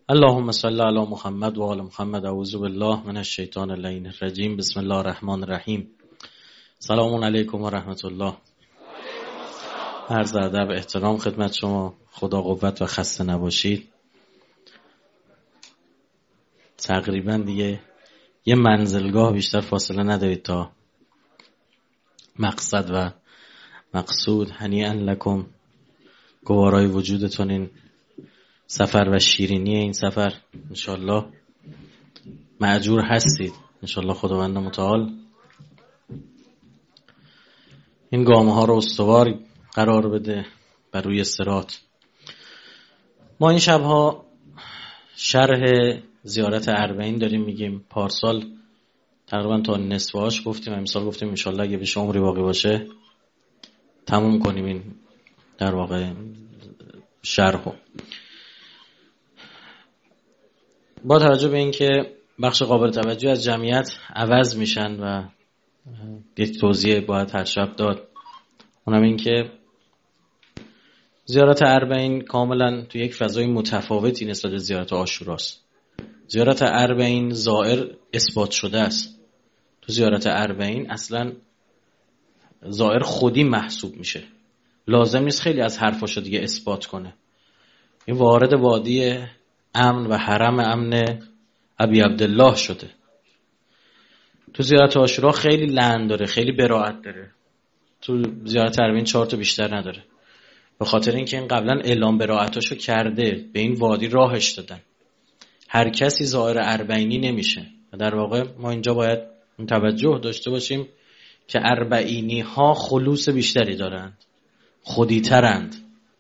اللهم صل علی محمد و آل محمد. اعوذ بالله من الشیطان اللعین الرجیم. بسم الله الرحمن الرحیم. سلام علیکم و رحمت الله. عرض ادب احترام خدمت شما. خدا قوت و خسته نباشید. تقریبا دیگه یه منزلگاه بیشتر فاصله ندارید تا مقصد و مقصود. هنیئا لکم، گوارای وجودتون این سفر و شیرینی این سفر. انشالله مأجور هستید انشالله. خداوند متعال این گامه ها رو استوار قرار بده بر روی صراط. ما این شبها شرح زیارت اربعین داریم میگیم. پارسال تقریبا تا نصفهاش گفتیم، امسال گفتیم انشالله اگه بشه عمری باقی باشه تموم کنیم این در واقع شرحو. با توجه به این که بخش قابل توجه از جمعیت عوض میشن و یک توضیح باید هر شب داد، اونم این که زیارت اربعین کاملا تو یک فضای متفاوتی نسبت به زیارت عاشوراست. زیارت اربعین زائر اثبات شده است. تو زیارت اربعین اصلا زائر خودی محسوب میشه، لازم نیست خیلی از حرفاشو دیگه اثبات کنه. این وارد وادی امن و حرم امن ابی عبدالله شده. تو زیارت عاشورا خیلی لعن داره، خیلی براءت داره. تو زیارت اربعین 4 تا بیشتر نداره، به خاطر اینکه این قبلا اعلام براءتاشو کرده، به این وادی راهش دادن. هر کسی زائر اربعینی نمیشه. و در واقع ما اینجا باید توجه داشته باشیم که اربعینی ها خلوص بیشتری دارند، خودی ترند.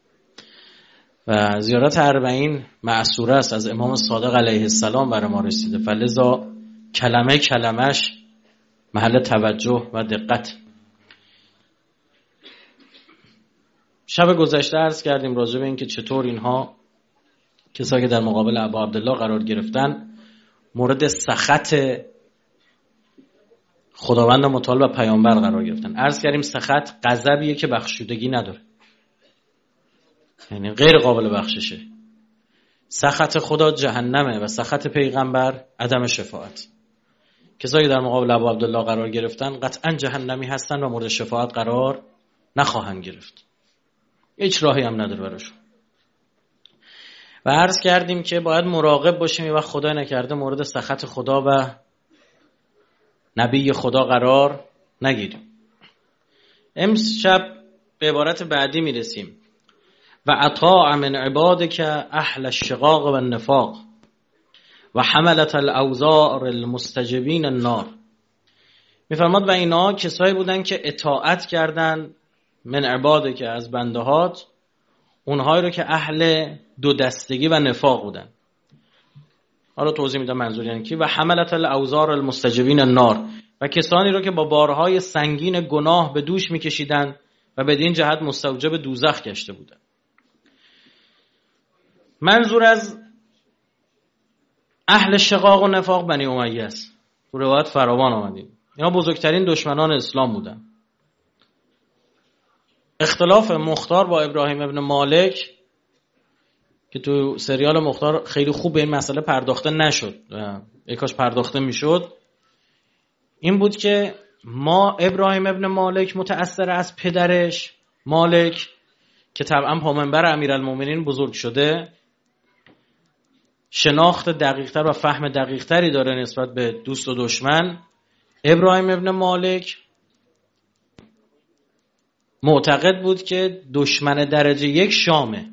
و زیارت اربعین معصوره است، از امام صادق علیه السلام برای ما رسیده، فلذا کلمه کلمش محل توجه و دقت. شب گذشته عرض کردیم راجع به این که چطور اینها کسایی که در مقابل ابا عبدالله قرار گرفتن مورد سخط خداوند متعال و پیامبر قرار گرفتن. عرض کردیم سخط غضبیه که بخشودگی نداره، یعنی غیر قابل بخششه. سخط خدا جهنمه و سخط پیغمبر عدم شفاعت. کسایی در مقابل ابو عبدالله قرار گرفتن قطعا جهنمی هستن و مورد شفاعت قرار نخواهند گرفت، هیچ راهی هم نداره براشون. و عرض کردیم که باید مراقب باشیم یه وقت خدا نکرده مورد سخط خدا و نبی خدا قرار نگیریم. امشب به عبارت بعدی میرسیم: و اطاع من عبادک اهل الشقاق و النفاق و حملت الاوزار المستجبین النار. میفرماد و اینا کسایی بودن که اطاعت کردن من عبادک، از بندهات، اونهایی رو که اهل دو دستگی و نفاق بودن. حالا توضیح میدم منظور یعنی کی. و حملت الاوزار المستجبین النار، و کسانی رو که با بارهای سنگین گناه به دوش میکشیدن و بدین جهت مستوجب دوزخ گشته بودن. منظور از اهل شقاق و نفاق بنی امیه است. تو روایت فراوان آمدیم اینا بزرگترین دشمنان اسلام بودن. اختلاف مختار با ابراهیم ابن مالک که تو سریال مختار خیلی خوب به این مسئله پرداخته نشد و یکاش پرداخته میشد، این بود که ما ابراهیم ابن مالک متأثر از پدرش مالک که طبعا پامنبر امیرالمومنین بزرگ شده، شناخت دقیقتر و فهم دقیقتری داره نسبت به دوست و دشمن. ابراهیم ابن مالک معتقد بود که دشمن درجه 1 شامه.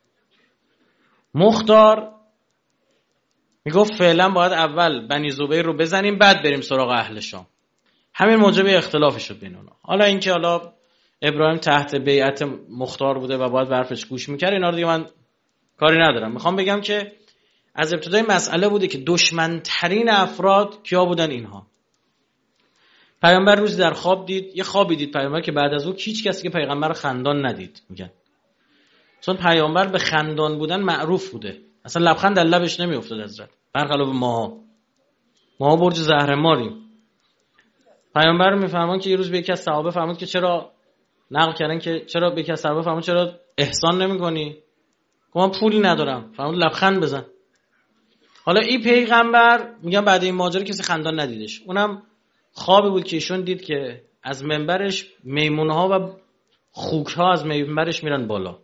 مختار میگفت فعلا باید اول بنی زبیر رو بزنیم بعد بریم سراغ اهل شام. همین موجب اختلافی شد بین اونا. حالا اینکه حالا ابراهیم تحت بیعت مختار بوده و باید به حرفش گوش میکرد، اینا رو دیگه من کاری ندارم. میخوام بگم که از ابتدای مسئله بوده که دشمن ترین افراد کیا بودن؟ اینها. پیامبر روزی در خواب دید، یه خوابی دید پیامبر که بعد از او هیچ کسی که پیغمبر خندان ندید. میگن چون پیامبر به خندان بودن معروف بوده، اصلا لبخند در لبش نمیافتاد حضرت، برخلاف ما برج زهرماریم. پیامبر میفهمن که یه روز به یکی از صحابه فرمود که چرا نقل کردن که چرا به یکی از صحابه فرمود چرا احسان نمی‌کنی؟ گفت من پولی ندارم. فرمود لبخند بزن. حالا این پیغمبر میگم بعد این ماجرا کسی خندان ندیدش، اونم خوابی بود که ایشون دید که از منبرش میمونها و خوکها از منبرش میرن بالا.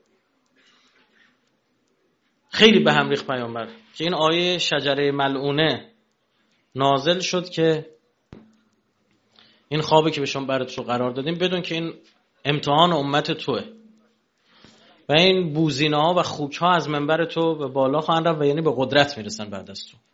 خیلی به هم ریخت پیامبر که این آیه شجره ملعونه نازل شد که این خوابی که به شما برات رو قرار دادیم بدون که این امتحان امت توه و این بوزینه ها و خوک ها از منبر تو به بالا خواهند رفت و یعنی به قدرت میرسن بعد از تو.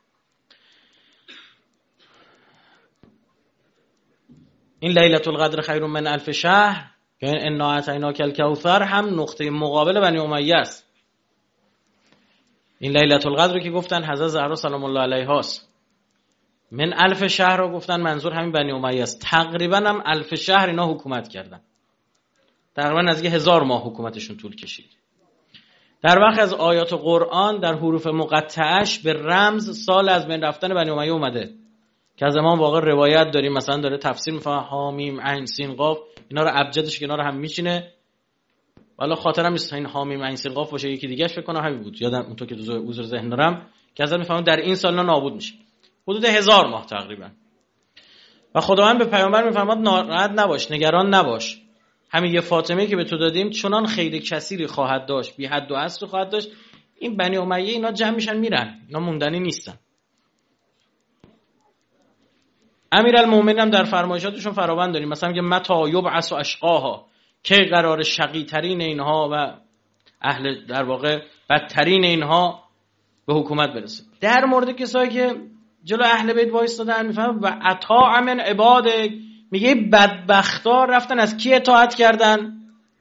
این لیلة القدر خیر من الف شهر یعنی انا اعطیناک الکوثر هم نقطه مقابل بنی امیه است. این لیلة القدر رو که گفتن حضرت زهرا سلام الله علیها است، من الف شهر رو گفتن منظور همین بنی امیه است. تقریبا هم الف شهر اینا حکومت کردن، تقریبا از 1000 ماه حکومتشون طول کشید. در وقت از آیات قرآن در حروف مقطعش به رمز سال از بین رفتن بنی امیه اومده که از امام واقع روایت داریم، مثلا داره تفسیر میفهمه حامیم عین سین قاف، اینا رو ابجدش که اینا رو هم میچینه. والا خاطرم نیست این حامیم عین سین قاف باشه، یکی دیگه اش فکر کنم همین بود، یادم اون تو که حضور ذهن دارم که از میفهمم در این سال نابود میشه، حدود 1000 ماه تقریبا. و خداوند به پیامبر میفرماد ناراحت نباش، نگران نباش، همین یه فاطمه که به تو دادیم چنان خیر کثیری خواهد داشت، بی حد و حصر خواهد داشت. این بنی امیه اینا جمع میشن میرن، اینا موندنی نیستن. امیرالمومنین هم در فرمایشاتشون فراوان داریم، مثلا میگه متی یبعث اشقاها، که قرار شقی ترین اینها و اهل در واقع بدترین اینها به حکومت برسه. در مورد کسایی که جلو اهل بیت وایسادن میفهمه و اطاع من عباده، میگه بدبختا رفتن از کی اطاعت کردن؟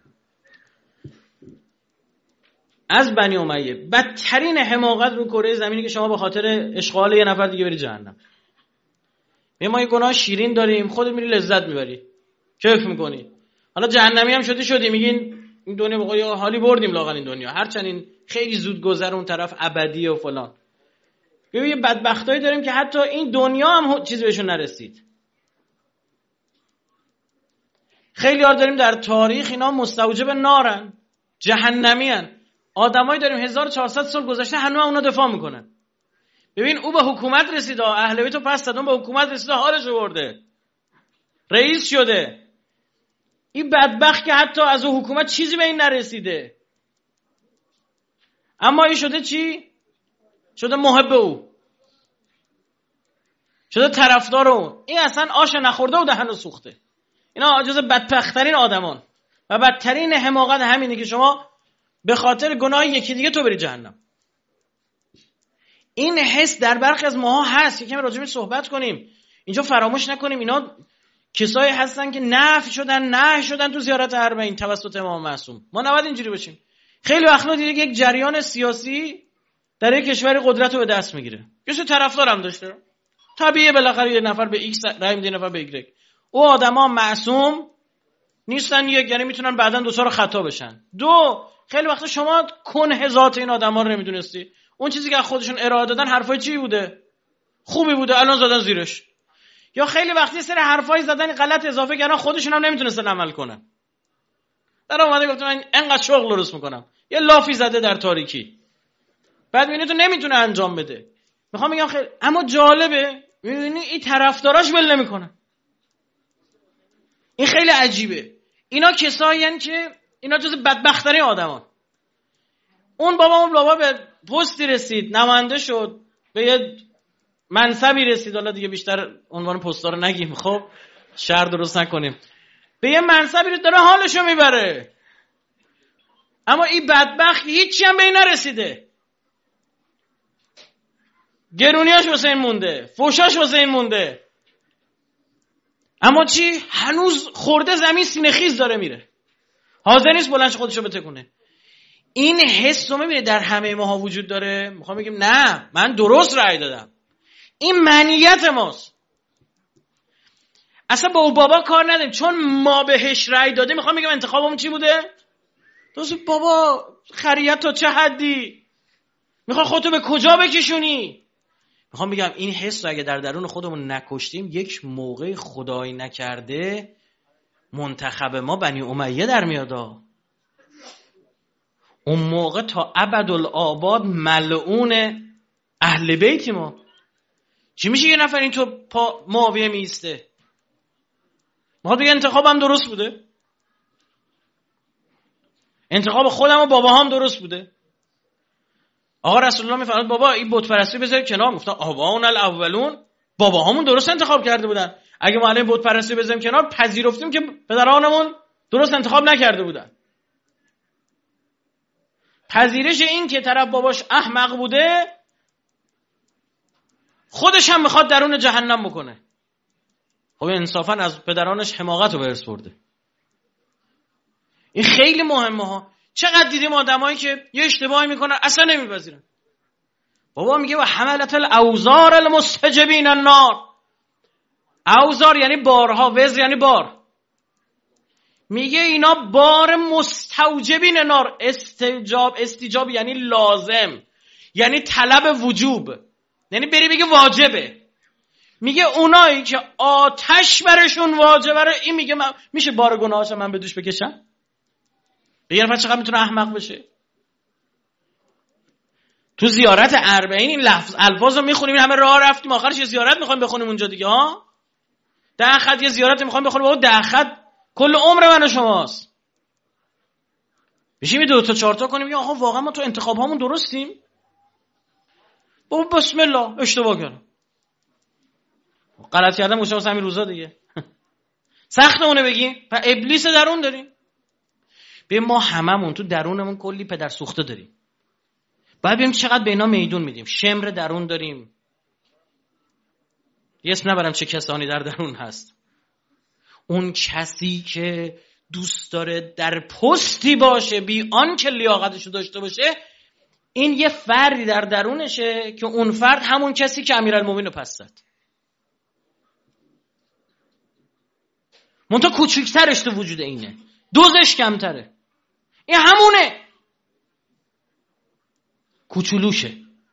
از بنی امیه. بدترین حماقت رو کره زمینی که شما به خاطر اشغال یه نفر دیگه بری جهنم. ما یه گناه شیرین داریم، خودت میری لذت میبری، کیف میکنی، حالا جهنمی هم شدی میگین این دنیا بقای حالی بردیم لاغر این دنیا، هرچند این خیلی زود گذر اون طرف ابدیه و فلان. ببین یه بدبختایی داریم که حتی این دنیا هم چیزی بهشون نرسید. خیلی ها داریم در تاریخ اینا مستوجب نارن، جهنمی هن. آدمایی داریم 1400 سال گذشته هنوز اونا دفاع میکنن. ببین او به حکومت رسیده، اهل بیتو پس دادن، به حکومت رسیده، حالش برده، رئیس شده. این بدبخت که حتی از او حکومت چیزی به این نرسیده، اما این شده چی؟ شده محب او، شده طرفدار او. این اصلا آش نخورده و دهنو سوخته. اینا جز بدبخت‌ترین آدمان و بدترین حماقت همینه که شما به خاطر گناه یکی دیگه تو بری جهنم. این حس در برخی از ماها هست، یکم راجع بهش صحبت کنیم. اینجا فراموش نکنیم اینا کسایی هستن که نفی شدن تو زیارت اربعین توسط امام معصوم. ما نباید اینجوری باشیم. خیلی وقتا دیگه یک جریان سیاسی در یک کشوری قدرت رو به دست میگیره، یه طرفدار هم داشته، طبیعیه بالاخره یه نفر به ایکس رای میده، نفر به ایگرگ. او آدما معصوم نیستن، یک یعنی میتونن بعداً دو تا خطا بشن. دو، خیلی وقتا شما کنه ذات این آدما رو نمیدونستی. اون چیزی که خودشون ارائه دادن حرفای چی بوده؟ خوبی بوده، الان زدن زیرش. یا خیلی وقتی سر حرفای زدن غلط اضافه کردن، خودشون هم نمیتونستن عمل کنن. در اومده گفتن من انقدر شغل درست میکنم، یه لافی زده در تاریکی، بعد میبینی تو نمیتونه انجام بده. میخوام بگم خیلی، اما جالبه میبینی این طرفداراش ول نمیکنن. این خیلی عجیبه. اینا کسایی هستن که اینا جز بدبخت‌ترین آدمان. اون بابا به پستی رسید، نماینده شد، به یه منصبی رسید، حالا دیگه بیشتر عنوان پستا رو نگیم، خب شر درست نکنیم، به یه منصبی رسید، داره حالشو میبره. اما این بدبخت هیچی هم به این نرسیده، گرونیاش واسه این مونده، فوشاش واسه این مونده، اما چی؟ هنوز خورده زمین سینه خیز داره میره، حاضر نیست بلندش خودشو بتکونه. این حس رو میبینه در همه ماها وجود داره. میخوام بگیم نه من درست رأی دادم، این منیت ماست. اصلا با او بابا کار نداریم، چون ما بهش رأی دادیم. میخوام بگم انتخابمون چی بوده؟ دوست بابا خریت تا چه حدی؟ میخوای خودتو به کجا بکشونی؟ میخوام بگم این حس رو اگه در درون خودمون نکشتیم، یک موقع خدایی نکرده منتخب ما بنی امیه در میادا. اون موقع تا ابدالآباد ملعونه اهل بیتی ما. چی میشه یه نفر این تو پا معاویه میسته؟ میخواد بگه انتخابم درست بوده، انتخاب خودم و باباهام درست بوده. آقا رسول الله میفرماد بابا این بت پرستی بذارید کنار. گفتن آباؤنا الاولون، باباهامون درست انتخاب کرده بودن. اگه ما الان بت پرستی بذاریم کنار، پذیرفتیم که پدرانمون درست انتخاب نکرده بودن. پذیرش این که طرف باباش احمق بوده، خودش هم میخواد درون جهنم بکنه. خب انصافا از پدرانش حماقت رو به ارث برده. این خیلی مهمه ها. چقدر دیدیم آدمایی که یه اشتباهی میکنن اصلا نمیپذیرن. بابا میگه و حملت الاوزار المستجبین النار. اوزار یعنی بارها، وزر یعنی بار. میگه اینا بار مستوجبین نار. استجاب یعنی لازم، یعنی طلب وجوب، یعنی بری بگه واجبه. میگه اونایی که آتش برشون واجبه رو، این میگه میشه بار گناهاش من به دوش بکشم؟ یه نفر چقدر میتونه احمق بشه؟ تو زیارت اربعین این الفاظ رو میخونیم، همه راه رفتیم آخرش یه زیارت میخوایم بخونیم اونجا دیگه ها. 10 خط یه زیارت میخوایم بخونیم، بابا 10 خط کل عمر من و شماست. میشه 2 تا 4 تا کنیم یا آقا واقعا ما تو انتخاب هامون درستیم؟ بابا بسم الله اشتباه کردم، غلط کردم، گوشم واسه همین روزا دیگه. سختمونه بگیم. ابلیس درون داریم. به ما هممون تو درونمون کلی پدر سوخته داریم. باید ببینیم چقدر به اینا میدون میدیم. شمر درون داریم. یه اسم نبرم چه کسانی در درون هست. اون کسی که دوست داره در پستی باشه بی آن که لیاقتشو داشته باشه، این یه فردی در درونشه که اون فرد همون کسی که امیرالمومنین رو پس زد. منتها کوچیک‌ترش تو وجود اینه، دوزش کمتره. این همونه، کوچولوشه،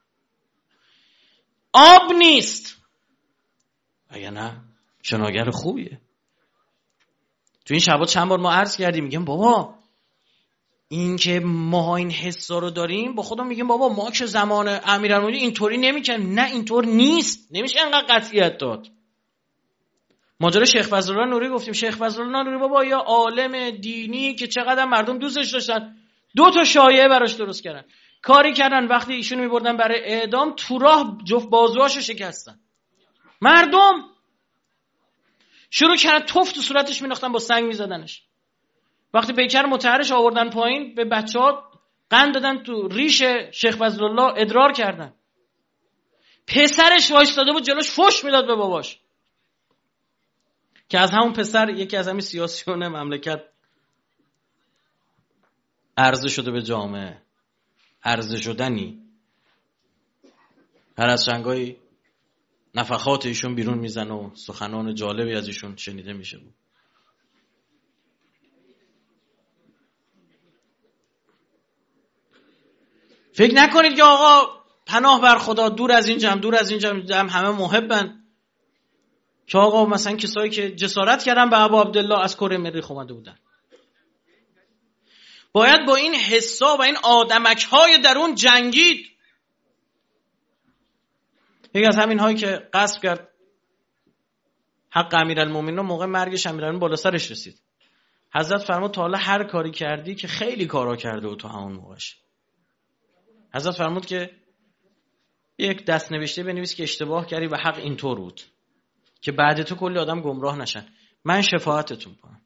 آب نیست. اگه نه شناگر خوبیه. تو این شبا چند بار ما عرض کردیم، میگم بابا این که ما این حسا رو داریم، با خودم میگم بابا ما که زمان امیرالمومنین اینطوری نمیکنیم. نه اینطور نیست، نمیشه انقدر قطعیت داد. ماجرا شیخ فضلالله نوری گفتیم. شیخ فضلالله نوری بابا یا عالم دینی که چقدر مردم دوستش داشتن، 2 تا شایعه براش درست کردن. کاری کردن وقتی ایشونو میبردن برای اعدام، تو راه جفت بازوهاشو شکستن. مردم شروع کردن توف تو صورتش مینداختن، با سنگ میزدنش. وقتی پیکر مطهرش آوردن پایین، به بچه‌ها قند دادن، تو ریش شیخ فضلالله ادرار کردن. پسرش وایستاده بود جلوش فحش میداد به باباش، که از همون پسر یکی از همین سیاسیون مملکت عرضه شده به جامعه. عرضه شدنی. هر از چنگایی نفخات ایشون بیرون میزن و سخنان جالبی از ایشون شنیده میشه بود. فکر نکنید که آقا پناه بر خدا، دور از این جمع، دور از این جمع همه محبن، که آقا مثلا کسایی که جسارت کردن به ابا عبدالله از کره مریخ اومده بودن. باید با این حسا و این آدمک‌های درون جنگید. یکی از همین هایی که غصب کرد حق امیرالمومنین، موقع مرگش امیرالمومنین بالا سرش رسید. حضرت فرمود تا حالا هر کاری کردی، که خیلی کارا کرده و تو همون موقعش. حضرت فرمود که یک دست نوشته بنویس که اشتباه کردی و حق اینطور بود، که بعد تو کلی آدم گمراه نشن. من شفاعتتون کنم.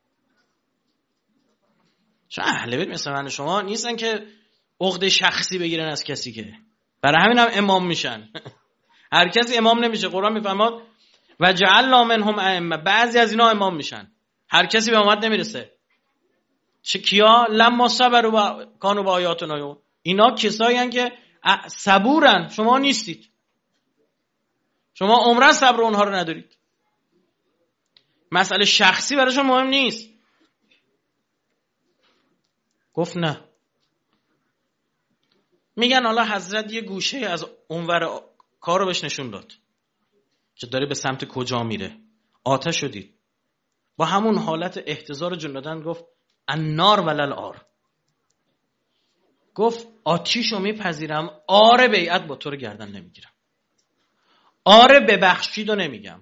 چون اهل بیت مثل من شما نیستن که عقده شخصی بگیرن از کسی، که برای همین هم امام میشن. هر کسی امام نمیشه. قرآن میفرماد و جعلنا منهم ائمه، بعضی از اینا امام میشن. هر کسی به امامت نمیرسه. چه کیا؟ لما صبروا کانوا بآیاتنا یوقنون. اینا کسایی هستن که صبورن، شما نیستید. شما عمرن صبر اونها رو ندارید. مسئله شخصی براشون مهم نیست. گفت نه. میگن حالا حضرت یه گوشه از اونور کار رو بهش نشون داد که داره به سمت کجا میره. آتش شدید. با همون حالت احتضار جون دادن گفت النار ولل آر. گفت آتیشو میپذیرم، آره بیعت با تو رو گردن نمیگیرم، آره ببخشید و نمیگم،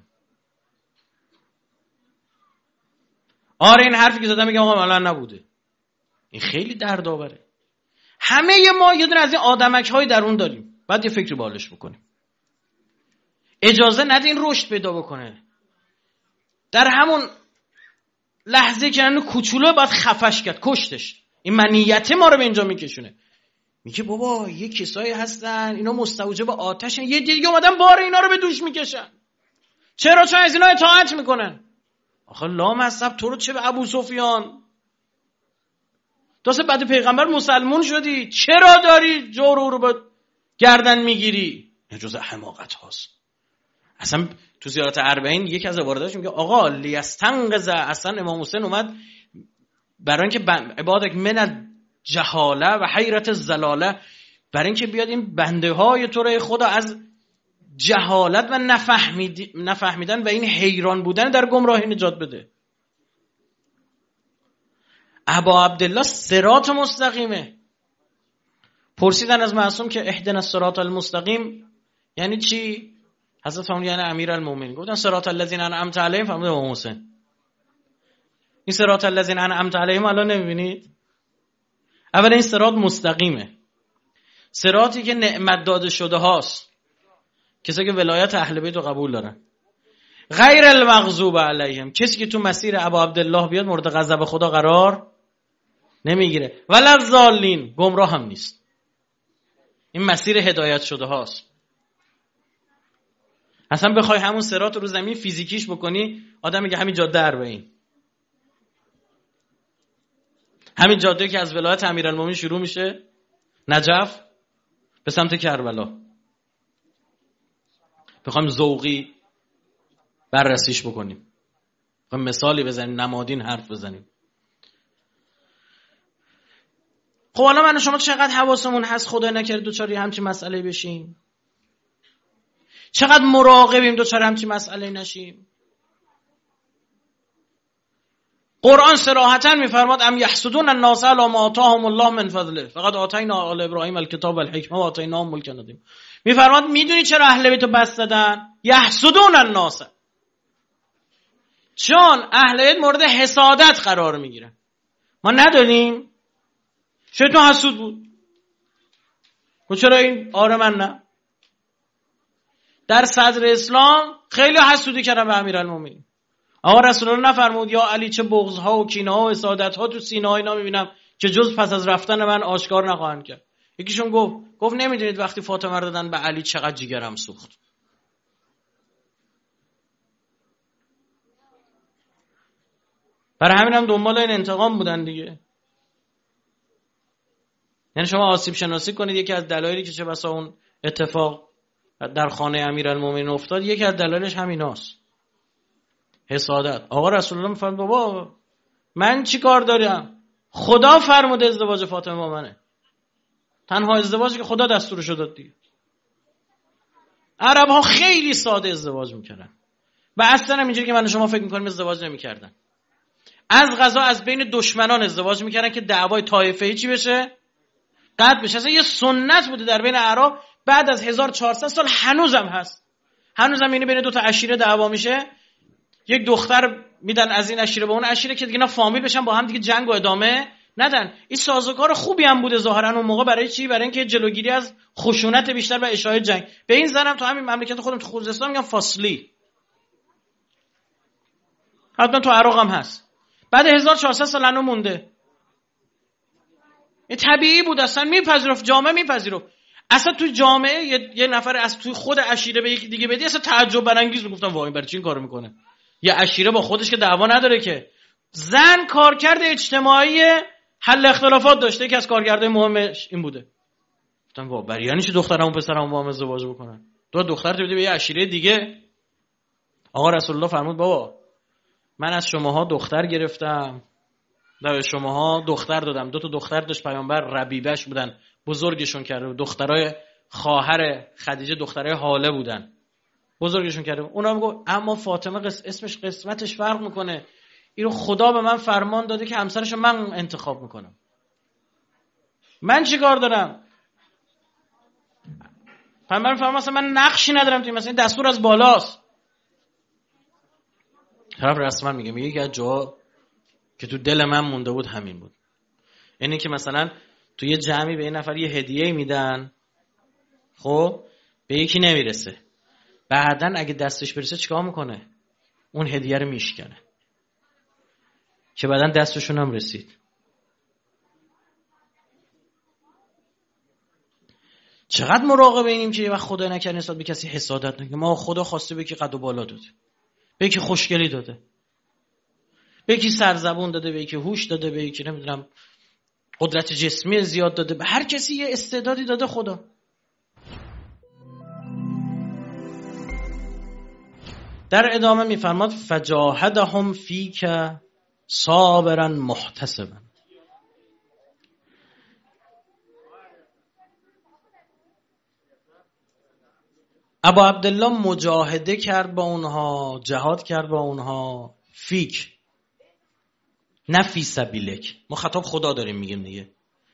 آره این حرفی که زدم میگم آقا عملا نبوده. این خیلی دردآوره. همه ما یه دونه از این آدمک های درون داریم، بعد یه فکری بالش بکنیم. اجازه ندین رشد پیدا بکنه. در همون لحظه که انو کوچولو باید خفش کرد، کشتش. این منیت ما رو به اینجا میکشونه. میگه بابا یه کسایی هستن اینا مستوجب آتشن، یه دیگه اومدن بار اینا رو به دوش میکشن. چرا؟ چون از اینا اطاعت میکنن. آخه لامصب تو رو چه به ابو سفیان؟ تو بعد پیغمبر مسلمون شدی، چرا داری جور رو به گردن میگیری؟ این جزء حماقت هاست. اصلا تو زیارت اربعین یکی از عباراتش میگه آقا لیستنقذ، اصلا امام حسین اومد برای اینکه عبادک من جهاله و حیرت الزلاله، برای اینکه بیاد این بنده های تو رو خدا از جهالت و نفهمیدن و این حیران بودن در گمراهی نجات بده. ابا عبدالله صراط مستقیمه. پرسیدن از معصوم که اهدنا الصراط المستقیم یعنی چی؟ حضرت فرمود یعنی امیرالمومنین. گفتن صراط الذین انعمت علیهم، فرمود امام حسین. این صراط الذین انعمت علیهم الان نمیبینید؟ اولا این صراط مستقیمه، صراطی که نعمت داده شده هاست، کسی که ولایت اهل بیت رو قبول دارن. غیر المغضوب علیهم، کسی که تو مسیر ابا عبدالله بیاد مورد غضب خدا قرار نمیگیره. ولا الضالین، گمراه هم نیست. این مسیر هدایت شده هاست. اصلا بخوای همون صراط رو زمین فیزیکیش بکنی، آدم میگه همین جاده اربعین، همین جاده که از ولایت امیرالمومنین شروع میشه نجف به سمت کربلا، بخوایم ذوقی بررسیش بکنیم، بخوایم مثالی بزنیم، نمادین حرف بزنیم. خب حالا من و شما چقدر حواسمون هست خدای نکرد دوچاری همچین مسئله بشیم؟ چقدر مراقبیم دوچاری همچین مسئله نشیم؟ قرآن صراحتاً میفرماد ام یحسدون الناس علی ما آتاهم الله من فضله فقد آتینا آل ابراهیم الکتاب والحکمه و آتیناهم ملکا عظیما. میفرماد میدونی چرا اهل بیت بس دادن؟ یحسدون الناس، چون اهل بیت مورد حسادت قرار میگیرن. ما نداریم؟ شیطان حسود بود. چرا این؟ آره من نه. در صدر اسلام خیلی حسودی کردن به امیرالمومنین. آقا رسول الله نفرمود یا علی چه بغض‌ها و کینه‌ها و حسادت‌ها تو سینه‌های اینا می‌بینم که جز پس از رفتن من آشکار نخواهند کرد. یکیشون گفت نمیدونید وقتی فاطمه رو دادن به علی چقدر جیگرم سوخت. برای همین هم دنبال این انتقام بودن دیگه. یعنی شما آسیب شناسی کنید، یکی از دلایلی که چه بسا اون اتفاق در خانه امیرالمومنین افتاد، یکی از دلایلش همیناست، حسادت. آقا رسول الله میفرماد بابا من چی کار دارم؟ خدا فرموده ازدواج فاطمه با منه، تنها ازدواجی که خدا دستورشو داد دیگه. عرب ها خیلی ساده ازدواج میکردن و اصلا هم اینجوری که من شما فکر میکنیم ازدواج نمیکردن. از قضا از بین دشمنان ازدواج میکردن که دعوای طایفه‌ای چی بشه؟ قطع بشه. اصلا یه سنت بوده در بین اعراب، بعد از 1400 سال هنوزم هست. هنوزم اینه بین دو تا عشیره دعوا میشه، یک دختر میدن از این عشیره به اون عشیره که دیگه اینا فامیل بشن با هم دیگه جنگ و ادامه ندن. این سازوکار خوبی هم بوده ظاهرا اون موقع. برای چی؟ برای اینکه جلوگیری از خشونت بیشتر و اشاعه جنگ. به این زنم تو همین مملکت خودم تو خوزستان میگن فاصلی، حتما تو عراق هم هست. بعد 1400 سال انو مونده. این طبیعی بود، اصلا میپذیرفت، جامعه میپذیرفت. اصلا تو جامعه یه نفر از توی خود عشیره به یکی دیگه بدی اصلا تعجب برانگیز بود. گفتم وای برای چی این کارو میکنه؟ یه عشیره با خودش که دعوا نداره که. زن کارکرد اجتماعی حل اختلافات داشته، که از کارکردهای مهمش این بوده. گفتم وای برای یعنی چی دخترمون پسرمون با هم ازدواج بکنن؟ دو دختر تو بده به یه عشیره دیگه. آقا رسول الله فرمود بابا من از شماها دختر گرفتم و به شماها دختر دادم. دو تا دختر داشت پیامبر، ربیبش بودن، بزرگشون کرده. دخترای خواهر خدیجه دخترای حاله بودن، بزرگشون کرده. اونا میگه اما فاطمه اسمش قسمتش فرق میکنه، اینو خدا به من فرمان داده که همسرشو من انتخاب میکنم. من چی کار دارم؟ پیامبر فرمود مثلا من نقشی ندارم توی مثلا دستور از بالاست. طرف رسما میگه یکی از جا که تو دل من مونده بود همین بود. اینی که مثلا تو یه جمعی به یه نفر یه هدیه میدن، خب به یکی نمیرسه، بعدن اگه دستش برسه چیکار میکنه؟ اون هدیه رو میشکنه که بعدن دستشون هم رسید. چقدر مراقب اینیم که یه وقت خدا نکنه نسبت به کسی حسادت نکنه. ما خدا خواسته به کی قد و بالا داده، به کی خوشگلی داده، به کی سرزبون داده، به کی هوش داده، به کی نمیدونم قدرت جسمی زیاد داده، به هر کسی یه استعدادی داده خدا. در ادامه میفرماد فجاهدهم فیک صابرا محتسبا. ابا عبدالله مجاهده کرد با اونها، جهاد کرد با اونها، فیک نه فی سبیلک. ما خطاب خدا داریم میگیم دیگه،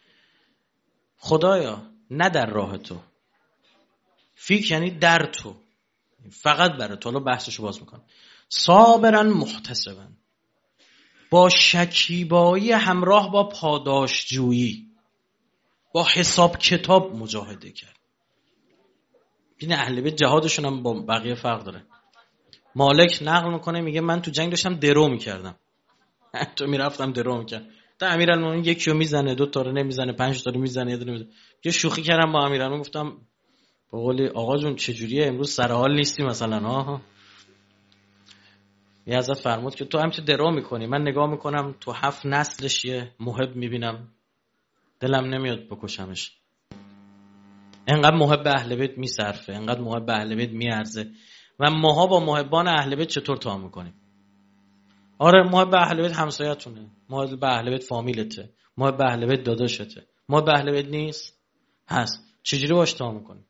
خدایا نه در راه تو، فیک یعنی در تو، فقط برای تو. الان بحثشو باز میکنم. صابرا محتسبا، با شکیبایی همراه با پاداشجویی، با حساب کتاب مجاهده کرد. این اهل بیت جهادشون هم با بقیه فرق داره. مالک نقل میکنه میگه من تو جنگ داشتم درو میکردم، تو میرفتم درو میکردم. تا امیرالمومنین یکی رو میزنه، دو تا رو نمیزنه، 5 تا رو میزنه، یه دونه میزنه. یه شوخی کردم با امیرالمومنین، گفتم به قول آقا جون چجوریه امروز سر حال نیستی مثلا؟ ها یه ازت فرمود که تو هم چه درو میکنی، من نگاه میکنم تو 7 نسلش یه محب میبینم، دلم نمیاد بکشمش. انقدر محب اهل بیت میصرفه، انقدر محب اهل بیت میارزه. و ماها با محبان اهل بیت چطور تا میکنیم؟ آره محب اهل بیت همسایه‌تونه، محب اهل بیت فامیلته، محب اهل بیت داداشته. محب اهل بیت نیست؟ هست. چجوری باش تا میکنیم؟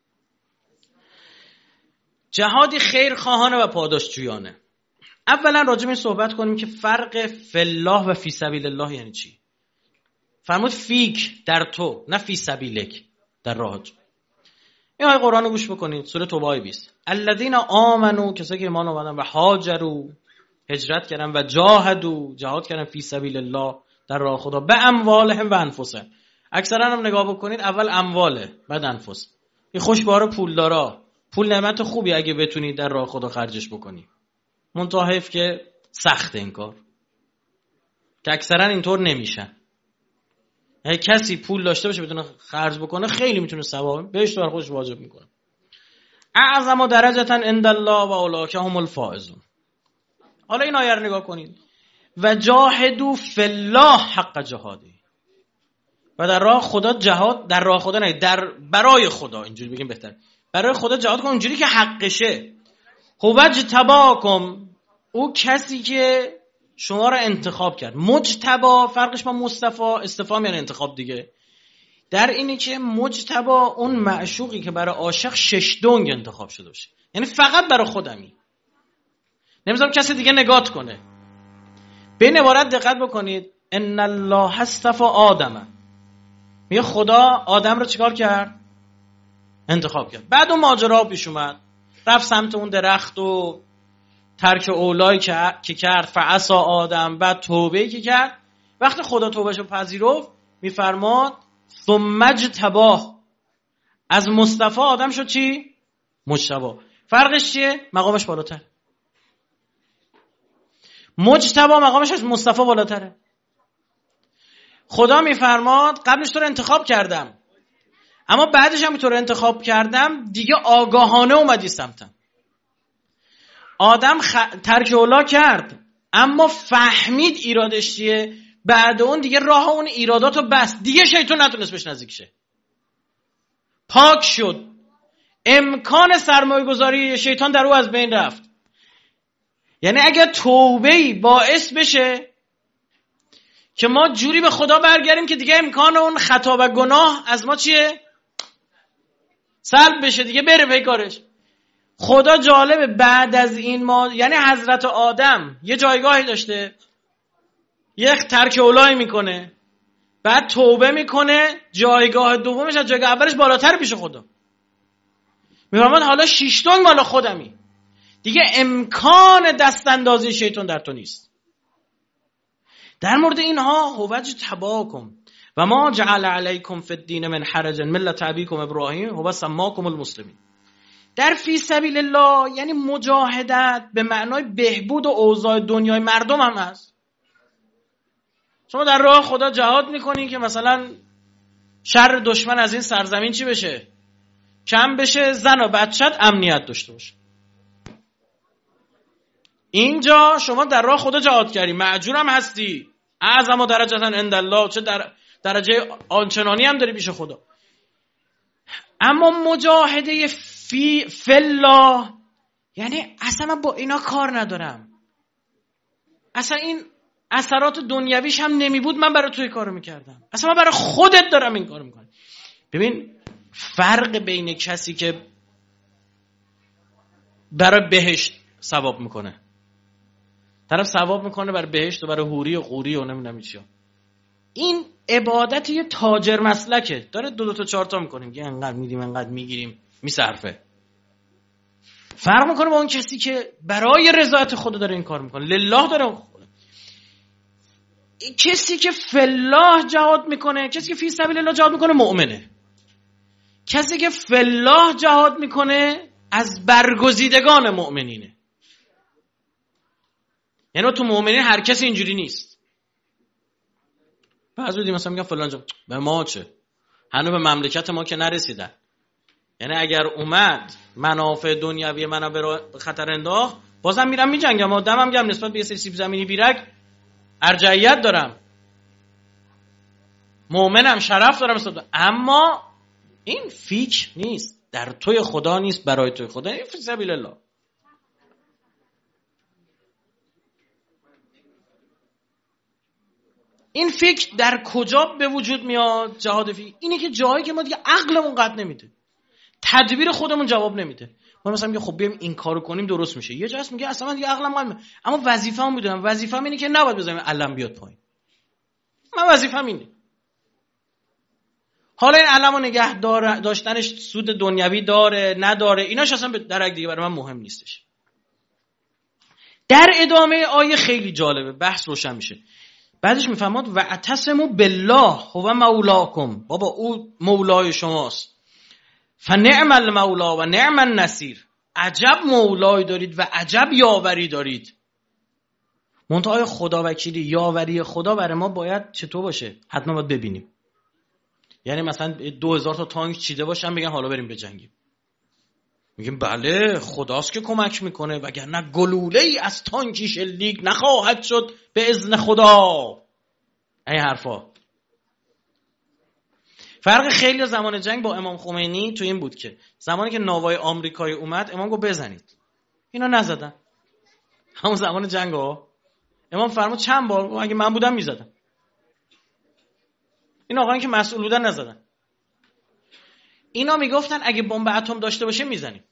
جهادی خیرخواهانه و پاداشجویانه. اولا راجع به این صحبت کنیم که فرق فی الله و فی سبیل الله یعنی چی. فرمود فیک در تو، نه فی سبیلک در راهت. این آیه قرآن رو گوش بکنید، سوره توبه آیه 20. الذین آمنوا، کسایی که ایمان آوردن، و هاجروا، هجرت کردن، و جاهدوا، جهاد کردن، فی سبیل الله در راه خدا، به اموالهم و انفسهم. اکثرا هم نگاه بکنید اول امواله بعد انفس. این خوشباره پولدارا، پول نعمت خوبی اگه بتونید در راه خدا خرجش بکنی. منتها حیف که سخت این کار، که اکثرا اینطور نمیشن. اگه کسی پول داشته باشه بتونه خرج بکنه، خیلی میتونه ثواب بهش بر خودش واجب میکنه. اعظم درجه عند الله و اولئک هم الفائزون. حالا این آیه رو نگاه کنید. و جاهدوا فی الله حق جهادی. و در راه خدا جهاد، در راه خدا نه، در برای خدا، اینجوری بگیم بهتره، برای خدا جهاد کن اونجوری که حقشه. هو اجتباکم، او کسی که شما را انتخاب کرد. مجتبا فرقش با مصطفی، استفهام یعنی انتخاب دیگه. در اینی که مجتبا اون معشوقی که برای عاشق 6 دنگ انتخاب شده باشه، یعنی فقط برای خودمی، نمیذارم کسی دیگه نگات کنه. به این عبارت دقت بکنید. ان الله اصطفى آدم، میگه خدا آدم رو چیکار کرد؟ انتخاب کرد. بعد اون ماجرا پیش اومد، رفت سمت اون درخت و ترک اولایی که کرد، فعصا آدم، بعد توبه‌ای که کرد. وقتی خدا توبهشو پذیرفت میفرماد ثم اجتباه، از مصطفی آدم شد چی؟ مجتبی. فرقش چیه؟ مقامش بالاتر. مجتبی مقامش از مصطفی بالاتره. خدا میفرماد قبلش تو رو انتخاب کردم، اما بعدش هم تو رو انتخاب کردم دیگه آگاهانه اومدی سمتم. آدم ترک اولا کرد اما فهمید ایرادش چیه، بعد اون دیگه راه اون ایراداتو بست، دیگه شیطان نتونست بهش نزدیک شه، پاک شد، امکان سرمایه گذاری شیطان در او از بین رفت. یعنی اگر توبه‌ای باعث بشه که ما جوری به خدا برگردیم که دیگه امکان اون خطا و گناه از ما چیه؟ سلب بشه، دیگه بره پی کارش. خدا جالبه بعد از این یعنی حضرت آدم یه جایگاهی داشته، یک ترک اولایی میکنه، بعد توبه میکنه، جایگاه دومش از جایگاه اولش بالاتر پیش خدا. میفرماد حالا 6 تن مال خودمی، دیگه امکان دست اندازی شیطان در تو نیست. در مورد اینها هوج تباکم و ما جعل علیکم فی الدین من حرج ملت ابیکم ابراهیم هو سماکم المسلمین. در فی سبیل الله یعنی مجاهدت به معنای بهبود و اوضاع دنیای مردم هم هست. شما در راه خدا جهاد میکنین که مثلا شر دشمن از این سرزمین چی بشه؟ کم بشه، زن و بچت امنیت داشته باشه. اینجا شما در راه خدا جهاد کردی، مأجور هم هستی، اعظم درجه عند الله، چه درجه آنچنانی هم داری پیش خدا. اما مجاهده فی الله یعنی اصلا من با اینا کار ندارم، اصلا این اثرات دنیویش هم نمی بود من برای توی کارو میکردم، اصلا من برای خودت دارم این کارو میکنم. ببین فرق بین کسی که برای بهشت ثواب میکنه، طرف ثواب میکنه برای بهشت و برای حوری و قوری و نمیدونم چی، این عبادت یه تاجر مسلکه، داره 2 تا 4 تا میکنیم که انقدر میدیم انقدر میگیریم میصرفه. فرق میکنه با اون کسی که برای رضایت خدا داره این کار میکنه، لله داره. کسی که فلاح جهاد میکنه، کسی که فی سبیل الله جهاد میکنه مؤمنه. کسی که فلاح جهاد میکنه از برگزیدگان مؤمنینه. یعنی تو مؤمنین هر کسی اینجوری نیست. بعضی وقتا مثلا میگن فلان جا به ما چه، هنوز به مملکت ما که نرسیدن. یعنی اگر اومد منافع دنیوی منو به خطر انداخت بازم میرم میجنگم، آدمم گم نسبت به یه سری سیب زمینی بیرک ارجحیت دارم، مؤمنم، شرف دارم. اما این فیک نیست، در توی خدا نیست، برای توی خدا، این فی سبیل الله. این فکر در کجا به وجود میاد؟ جهاد فی اینه که جایی که ما دیگه عقلمون قد نمیده، تدبیر خودمون جواب نمیده. ما مثلا میگه خب بیایم این کارو کنیم درست میشه، یه جاست میگه اصلا من دیگه عقلم قد، اما وظیفه‌ام میدونم، وظیفه‌م اینه که نباید بذاریم علم بیاد پایین. من وظیفه‌م اینه. حالا این علمو نگه داشتنش سود دنیوی داره نداره، ایناش اصلا به درک دیگه برای من مهم نیستش. در ادامه آیه خیلی جالبه، بحث روشن میشه. بعدش میفهمد و اعتصموا بالله هو مولاکم، بابا او مولای شماست. فنعم المولا و نعم النصیر، عجب مولای دارید و عجب یاوری دارید. منتهای خدا وکیلی، یاوری خدا برای ما باید چطور باشه؟ حتما باید ببینیم. یعنی مثلا 2000 تا تانک چیده باشن بگن حالا بریم بجنگیم، میگیم بله خداست که کمک میکنه، وگرنه گلوله‌ای از تانکی شلیک نخواهد شد به اذن خدا. این حرفا. فرق خیلی زمان جنگ با امام خمینی تو این بود که زمانی که ناوای آمریکایی اومد امام گفت بزنید، اینا نزدن. همون زمان جنگ ها امام فرمود چند بار اگه من بودم میزدم، این آقایان که مسئول بودن نزدن. اینا میگفتن اگه بمب اتم داشته باشه میزنیم.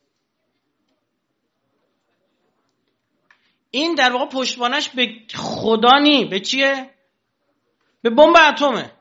این در واقع پشتوانش به خدا نی، به چیه؟ به بمب اتمه.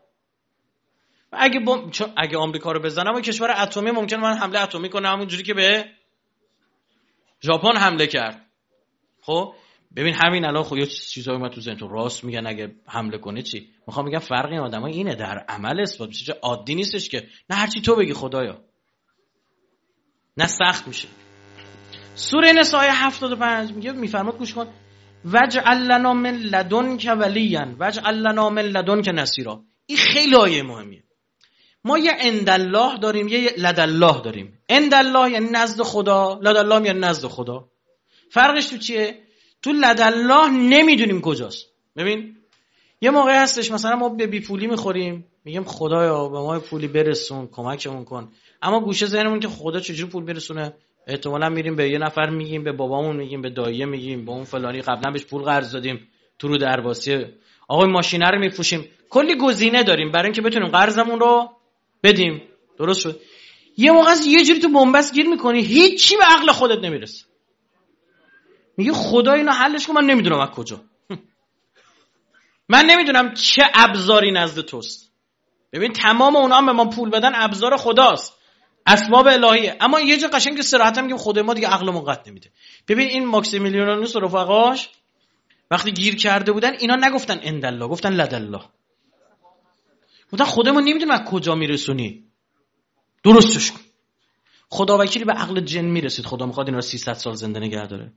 اگه آمریکا رو بزنم و کشور اتمی ممکنه من حمله اتمی کنه، همون جوری که به ژاپن حمله کرد. خب ببین همین الان خب یه چیزایی اومد تو ذهنتون، راست میگن اگه حمله کنه چی؟ میخوام بگم فرق این آدمای اینه، در عمل اثبات میشه، چه عادی نیستش که نه هرچی تو بگی خدایا، نه سخت میشه. سوره نساء 75 میگه، میفرماد گوش کن، وجعل لنا من لدنک ولیا وجعل لنا من لدنک نصیرا. این خیلی آیه مهمیه. ما یه عندالله داریم، یه لدالله داریم. عندالله یعنی نزد خدا، لدالله یعنی نزد خدا. فرقش تو چیه؟ تو لدالله نمیدونیم کجاست. ببین یه موقع هستش مثلا ما به بی پولی میخوریم، میگیم خدایا به ما پولی برسون، کمکمون کن، اما گوشه ذهنمون که خدا چجوری پول برسونه، احتمالاً میریم به یه نفر میگیم، به بابامون میگیم، به داییه میگیم، به اون فلانی قبلا بهش پول قرض دادیم تو رو درواسی، آقا ماشین رو میفروشیم، کلی گزینه داریم برای اینکه بتونیم قرضمون رو بدیم. درست شد؟ یه موقع یه جوری تو بنبست گیر میکنی، هیچی به عقل خودت نمیرسه، میگه خدا اینو حلش کن، من نمیدونم از کجا، من نمیدونم چه ابزاری نزد توست. ببین تمام اونا هم به ما پول بدن ابزار خداست، اسباب الهیه. اما یه جا قشنگ که صراحتا میگم خود ما دیگه عقلمون قد نمیده. ببین این ماکسیمیلیانوس و رفقاش وقتی گیر کرده بودن اینا نگفتن اندالله، گفتن لدالله. گفتن خودمون نمیدونیم از کجا میرسونی، درستش کن. خدا وکیلی به عقل جن میرسید خدا میخواد اینا رو 300 سال زنده نگه داره؟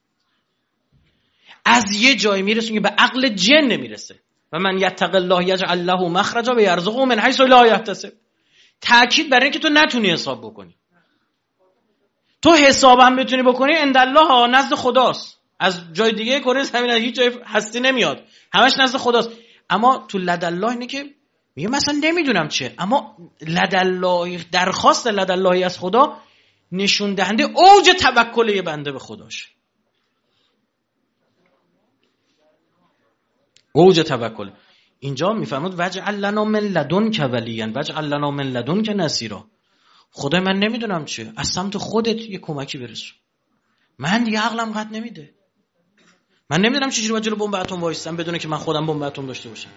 از یه جایی میرسون که به عقل جن نمیرسه. و من یتق الله یجعل له مخرجا و یرزقه من حیث لا یحتسب. تأکید برای اینکه تو نتونی حساب بکنی. تو حساب هم بتونی بکنی اندالله نزد خداست. از جای دیگه کره زمین از هیچ جای هستی نمیاد، همش نزد خداست. اما تو لدالله اینه که میگه مثلا نمیدونم چه، اما لدالله، درخواست لداللهی از خدا نشون دهنده اوج توکل یه بنده به خداش. اوج توکل. اینجا میفرمود وجعل لنا من لدنک ولیا وجعل لنا من لدنک نصیرا. خدای من نمیدونم چه، از سمت خودت یه کمکی برسون. من دیگه عقلم قد نمیده. من نمیدونم چجوری باید جلو بمب اتم وایسم بدون که من خودم بمب اتم داشته باشم.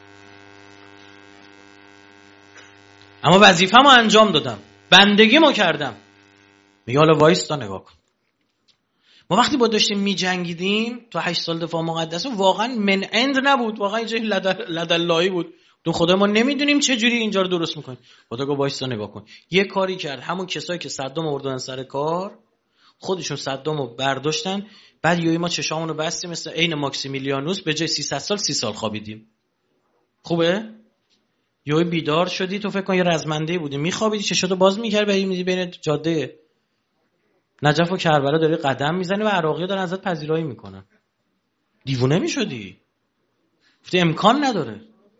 اما وظیفه‌مو انجام دادم، بندگیمو کردم. میگه حالا وایستا نگاه کن. ما وقتی با داشتیم میجنگیدیم تو 8 سال دفاع مقدس واقعا من عند نبود، واقعا اینجا لداللهی بود. دو خدا ما نمیدونیم چه جوری اینجا رو درست میکنیم. خدا گفت وایستا نگاه کن. یه کاری کرد، همون کسایی که صدام آوردن سر کار خودشون صدامو برداشتن، بعد یوی ما چشامونو بستیم مثل عین ماکسیمیلیانوس، به جای 300 سال 30 سال خوابیدیم. خوبه؟ یوی بیدار شدی، تو فکر کن یه رزمنده بودی، میخوابیدی چشاتو باز می‌کردی بین جاده نجف و کربلا داری قدم میزنی و عراقی دارن ازت پذیرایی میکنن. دیوونه میشدی. گفتی امکان نداره.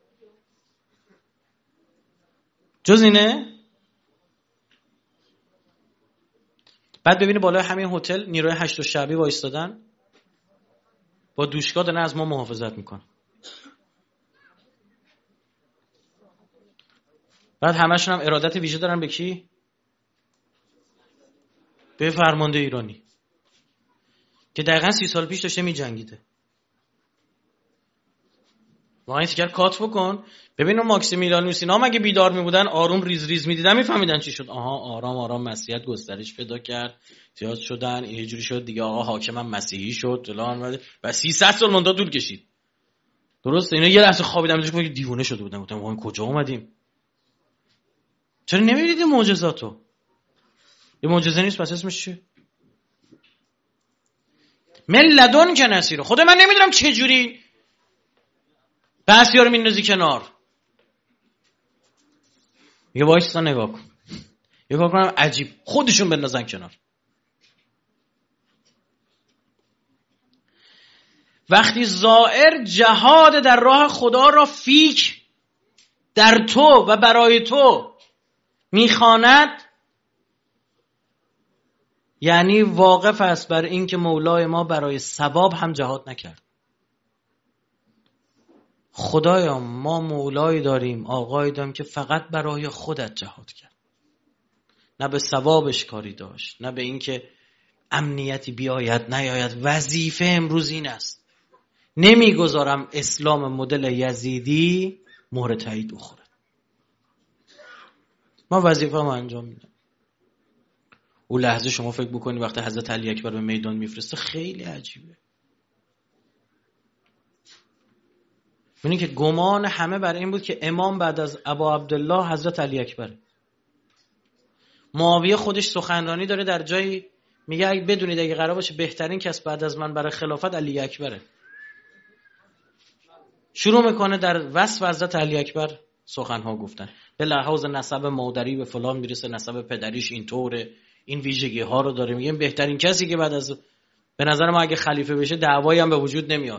جز اینه. بعد ببینی بالای همین هتل نیروی 8 شعبی وایستادن با دوشگاه دارن از ما محافظت میکنن. بعد همشون هم ارادت ویژه دارن به کی؟ به فرمانده ایرانی که دقیقاً 30 سال پیش داشته می جنگیده. واقعا این فکر کات بکن. ببین اون ماکسیمیلیانوس اینا مگه بیدار می بودن آروم ریز ریز می دیدن میفهمیدن چی شد. آها آرام آرام مسیحیت گسترش پیدا کرد، زیاد شدن، یه جوری شد دیگه آقا حاکمم مسیحی شد فلان و 300 سال مونده طول کشید. درست اینا یه لحظه خوابیدن دیگه دیوونه شده بودن. گفتم ما کجا اومدیم؟ چرا نمی‌دیدیم معجزاتو؟ یه معجزه نیست پس اسمش چیه؟ من لدنک نصیرا. خدا من نمیدونم چه جوری بحثی‌ها رو میندازی کنار. یه وایستا نگاه کن. یه کار کنم عجیب خودشون بندازن کنار. وقتی زائر جهاد در راه خدا را فیک در تو و برای تو میخواند، یعنی واقف است بر این که مولای ما برای ثواب هم جهاد نکرد. خدایا ما مولایی داریم، آقایی داریم که فقط برای خودت جهاد کرد، نه به ثوابش کاری داشت، نه به این که امنیتی بیاید نیاید. وظیفه امروز این است، نمیگذارم اسلام مدل یزیدی مهر تایید بخوره. ما وظیفه ما انجام میدم. اون لحظه شما فکر بکنید وقتی حضرت علی اکبر به میدان میفرسته خیلی عجیبه. ببینید که گمان همه برای این بود که امام بعد از ابا عبدالله حضرت علی اکبره. معاویه خودش سخنرانی داره در جایی میگه اگه بدونید اگه قرار باشه بهترین کس بعد از من برای خلافت علی اکبره. شروع میکنه در وصف حضرت علی اکبر سخنها گفتن، به لحاظ نسب مادری به فلان میرسه، نسب پدریش اینطوره، این ویژگی ها رو داره. میگیم بهترین کسی که بعد از، به نظر ما اگه خلیفه بشه دعوایی هم به وجود نمیاد.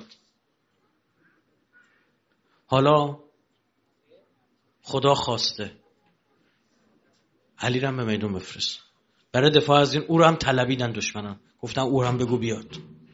حالا خدا خواسته علی رو هم به میدون بفرست برای دفاع از این. او رو هم طلبیدن دشمنان، گفتن او رو هم بگو بیاد،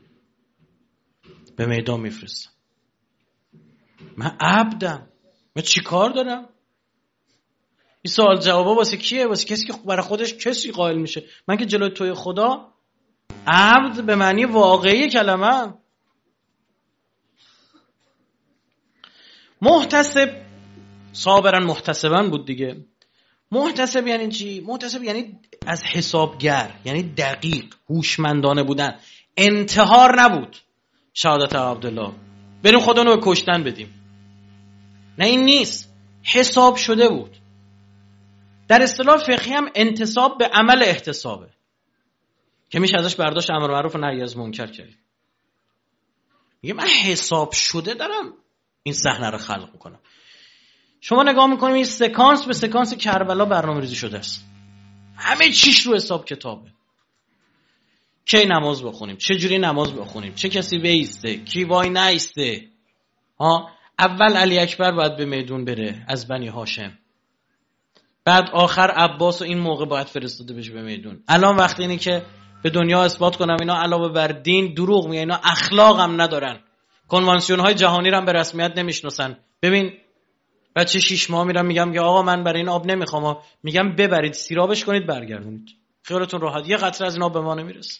به میدان میفرستن. من عبدم، من چی کار دارم؟ این سوال جوابا واسه کیه؟ واسه کسی که برای خودش کسی قائل میشه. من که جلوی توی خدا عبد به معنی واقعی کلمه. محتسب صابرا محتسبا بود دیگه. محتسب یعنی چی؟ محتسب یعنی از حسابگر، یعنی دقیق، هوشمندانه بودن. انتحار نبود شهادت عبدالله، بریم خودمون رو به کشتن بدیم. نه این نیست، حساب شده بود. در اصطلاح فقهی هم انتصاب به عمل احتسابه که میشه ازش برداشت امر معروف و نهی از منکر کرد. میگه من حساب شده دارم این صحنه رو خلق میکنم. شما نگاه میکنیم این سکانس به سکانس کربلا برنامه‌ریزی شده است، همه چیش رو حساب کتابه. کی نماز بخونیم، چه جوری نماز بخونیم، چه کسی بیسته، کی وای نایسته. اول علی اکبر باید به میدون بره از بنی هاشم، بعد آخر عباس و این موقع باید فرستاده بشه به میدون. الان وقت اینه که به دنیا اثبات کنم اینا علاوه بر دین دروغ میگن، اینا اخلاق هم ندارن، کنوانسیون های جهانی رو هم به رسمیت نمیشناسن. ببین بچه 6 ماه میرم میگم که آقا من برای این آب نمیخوام، میگم ببرید سیرابش کنید برگردونید، خیالتون راحت، یه قطره از این آب به ما نمیرسه.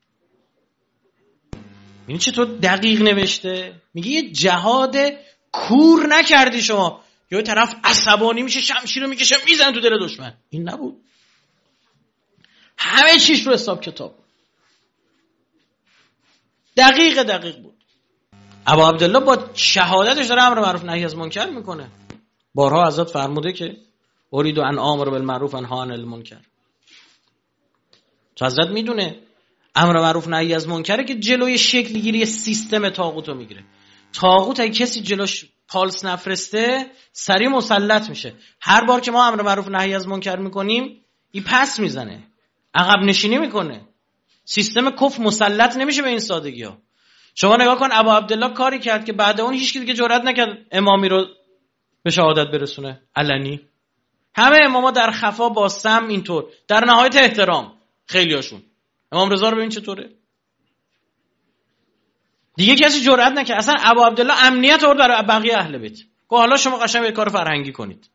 این چطور دقیق نوشته؟ میگه یه جهاد کور نکردی شما، یه طرف عصبانی میشه شمشیر رو میکشه میزنه تو دل دشمن. این نبود، همه چیش رو حساب کتاب دقیق بود. ابا عبدالله با شهادتش داره امر معروف نهی از منکر میکنه. بارها حضرت فرموده که اريد ان امر بالمعروف و انهی عن المنکر. تو حضرت میدونه امر معروف نهی از منکره که جلوی شکل گیری سیستم طاغوتو میگیره. طاغوت اگه کسی جلوش پالس نفرسته سریع مسلط میشه. هر بار که ما امر معروف نهی از منکر میکنیم این پس میزنه، عقب نشینی میکنه. سیستم کفر مسلط نمیشه به این سادگی ها. شما نگاه کن ابا عبدالله کاری کرد که بعد اون هیچ کی دیگه جرئت نکرد امامی رو به شهادت برسونه علنی. همه اماما در خفا با سم اینطور، در نهایت احترام خیلیاشون. امام رضا رو ببین چطوره، دیگه کسی جرئت نکرد. اصلا ابا عبدالله امنیت آورد برای بقیه اهل بیت، گفت حالا شما قشنگ کار فرهنگی کنید.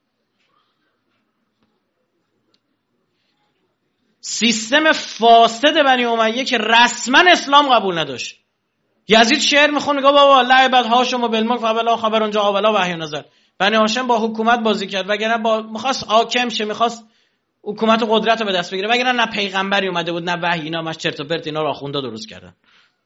سیستم فاسد بنی امیه که رسما اسلام قبول نداشت. یزید شعر میخونه میگه بابا لعبت هاشم و بالملک فبلا خبر اونجا اولا وحی نظر. بنی هاشم با حکومت بازی کرد، وگرنه میخواست حاکم شه، میخواست حکومت و قدرت رو به دست بگیره، وگرنه نه پیغمبری اومده بود نه وحی، اینا مش چرت و پرت، اینا رو آخوندا درست کردن.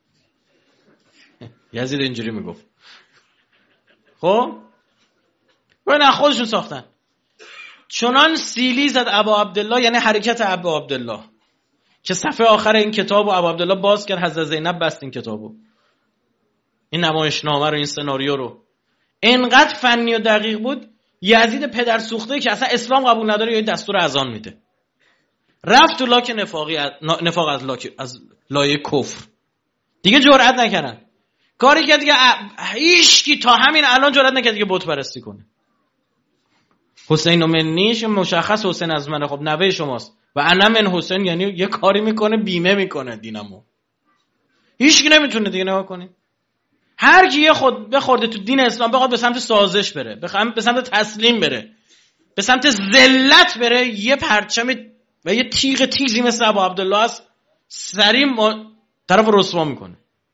یزید اینجوری میگفت. خب نه خودشون ساختن. چنان سیلی زد ابا عبدالله، یعنی حرکت ابا عبدالله، که صفحه آخر این کتابو ابا عبدالله باز کرد، حضرت زینب بست این کتابو، این نمایشنامه رو، این سناریو رو. اینقدر فنی و دقیق بود یزید پدر سوخته که اصلا اسلام قبول نداره یا دستور اذان میده، رفت تو لاک نفاق از لایه کفر. دیگه جرئت نکردن کاری که دیگه هیچ کی تا همین الان جرئت نکرد که بت پرستی کنه. حسین و منیش مشخص حسین از منه، خب نوه شماست، و انا من حسین، یعنی یه کاری میکنه بیمه میکنه دینمو. هیچ کی نمیتونه دیگه نگاه کنه. هر کی خود بخورده تو دین اسلام بخواد به سمت سازش بره، به سمت تسلیم بره، به سمت ذلت بره، یه پرچم و یه تیغ تیزی مثل ابو عبدالله است سریع طرف رسوا میکنه.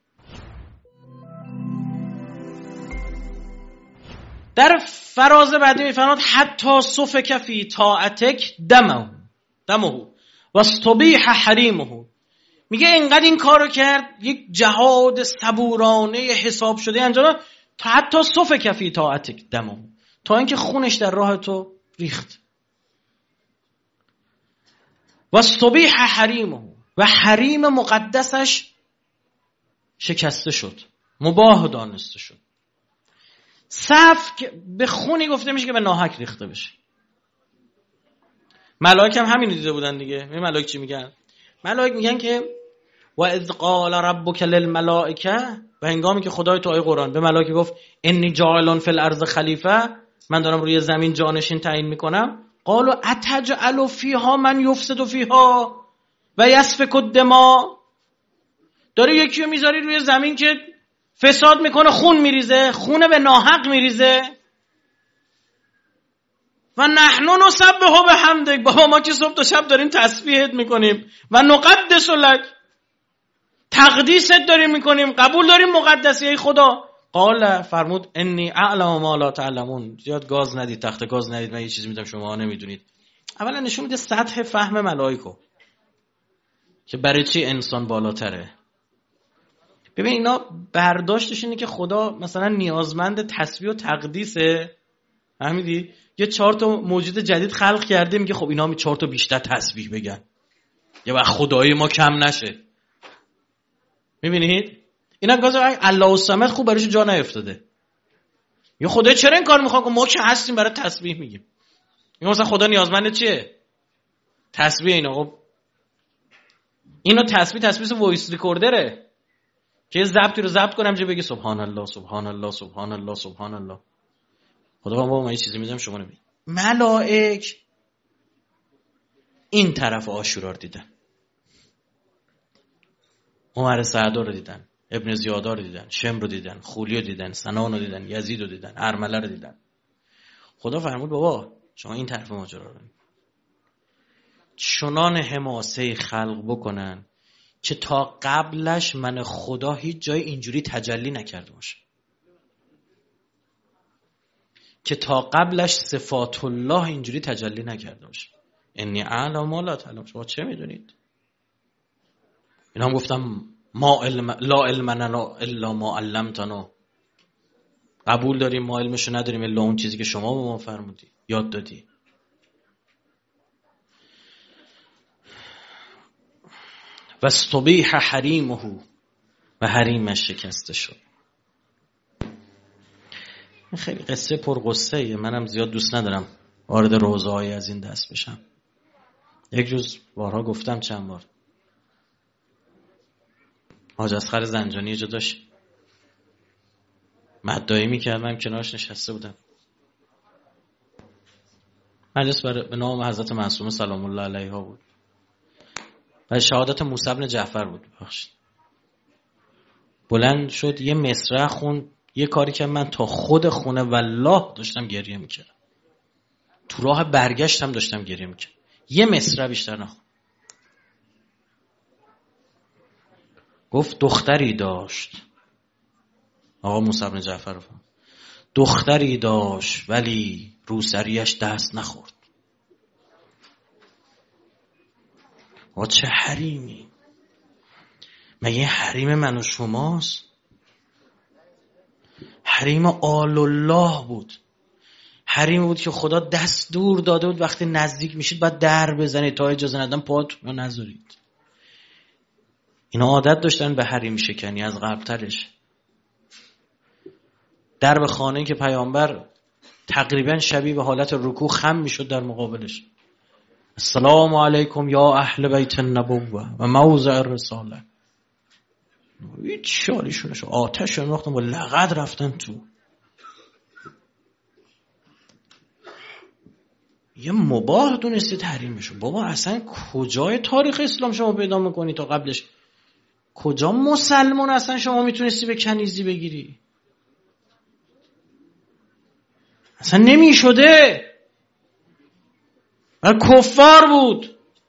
در فراز بعدی میفرماد حتی صفک فی طاعتک دمه و استبیح حریمه. میگه اینقدر این کارو کرد، یک جهاد صبورانه حساب شده انجام، تا حتی صفک فی طاعتک دمه، تا اینکه خونش در راه تو ریخت. و استبیح حریمه، و حریم مقدسش شکسته شد، مباح دانسته شد. سفک به خونی گفته میشه که به ناحق ریخته بشه. ملائکه هم همین دیده بودن دیگه. این ملائکه چی میگن؟ ملائکه میگن که و اذ قال ربک للملائکه، و هنگامی که خدای تو آیه قرآن به ملائکه گفت انی جاعل فی الارض خلیفه، من دارم روی زمین جانشین تعیین میکنم. قالوا اتجعل فیها من یفسد فیها و یسفک الدماء، داری یکی رو میذاری روی زمین که فساد میکنه، خون میریزه، خونه به ناحق میریزه. و نحن نسبح بحمدک، بابا ما که صبح تا شب داریم تسبیحت میکنیم، و نقدس لک، تقدیست داریم میکنیم، قبول داریم مقدسی ای خدا. قال فرمود انی اعلم ما لا تعلمون. زیاد گاز ندید، تخت گاز ندید، من یه چیزی میدم شما نمیدونید. اولا نشون میده سطح فهم ملائکه که برای چی انسان بالاتره. ببین اینا برداشتش اینه که خدا مثلا نیازمند تسبیح و تقدیسه، فهمیدی؟ یه 4 تا موجود جدید خلق کرده، میگه خب اینا 4 تا بیشتر تسبیح بگن یا وقت خدای ما کم نشه. میبینید اینا گاز الله الصمد خوب براش جا نیفتاده. یا خدای چرا این کار میخواد؟ ما که هستیم برای تسبیح میگیم. میگه مثلا خدا نیازمند چیه؟ تسبیح. اینا خب اینو تسبیح وایس ریکوردره که ضبطی رو ضبط کنم چه بگی سبحان الله سبحان الله سبحان الله سبحان الله. خدا بابا من یه چیزی میذارم شما نمیگید. ملائک این طرف عاشورا رو دیدن، عمر سعدا رو دیدن، ابن زیادا رو دیدن، شمر رو دیدن، خولی رو دیدن، سنان رو دیدن، یزید رو دیدن، ارمله رو دیدن. خدا فرمود بابا شما این طرف ماجرا رو چنان حماسه خلق بکنن که تا قبلش من خدا هیچ جای اینجوری تجلی نکرده باشه، که تا قبلش صفات الله اینجوری تجلی نکرده باشه. انی اعلم ما لا تعلمون. شما چه میدونید؟ اینا هم گفتم ما علم لا علم لنا الا ما علمتنا. قبول داریم ما علمشو نداریم الا اون چیزی که شما به ما فرمودی یاد دادی. و استبیح حریمه، و حریمش شکسته شد. خیلی قصه پرقصه‌ایه، منم زیاد دوست ندارم وارد روزه‌های از این دست بشم. یک روز بارها گفتم چند بار، حاج اصغر زنجانی یه جا داشت مدعی می‌کرد، من کنارش نشسته بودم. مجلس به نام حضرت معصومه سلام الله علیها بود و شهادت موسی بن جعفر بود. بخشید بلند شد یه مصرع خوند، یه کاری که من تا خود خونه والله داشتم گریه میکردم، تو راه برگشتم داشتم گریه میکردم. یه مصرع بیشتر نخوند. گفت دختری داشت، آقا موسی بن جعفر رو فهم. دختری داشت ولی روسریش دست نخورد. آقا چه حریمی؟ مگه حریم من و شماست؟ حریم آل الله بود. حریم بود که خدا دستور داده بود وقتی نزدیک میشید باید در بزنید، تا اجازه ندادن پاتون رو نذارید. اینا عادت داشتن به حریم شکنی از قبلترش. در به خانه که پیامبر تقریبا شبیه به حالت رکوع خم میشد در مقابلش، السلام علیکم یا اهل بیت النبوه و موضع الرساله. هیچ شالیشونش آتش انداختن و لغت رفتن تو. یه مباح دونستید حریمشو. بابا اصلا کجای تاریخ اسلام شما پیدا میکنی تا قبلش کجا مسلمان اصلا شما میتونستی به کنیزی بگیری؟ اصلا نمیشده و کفار بود.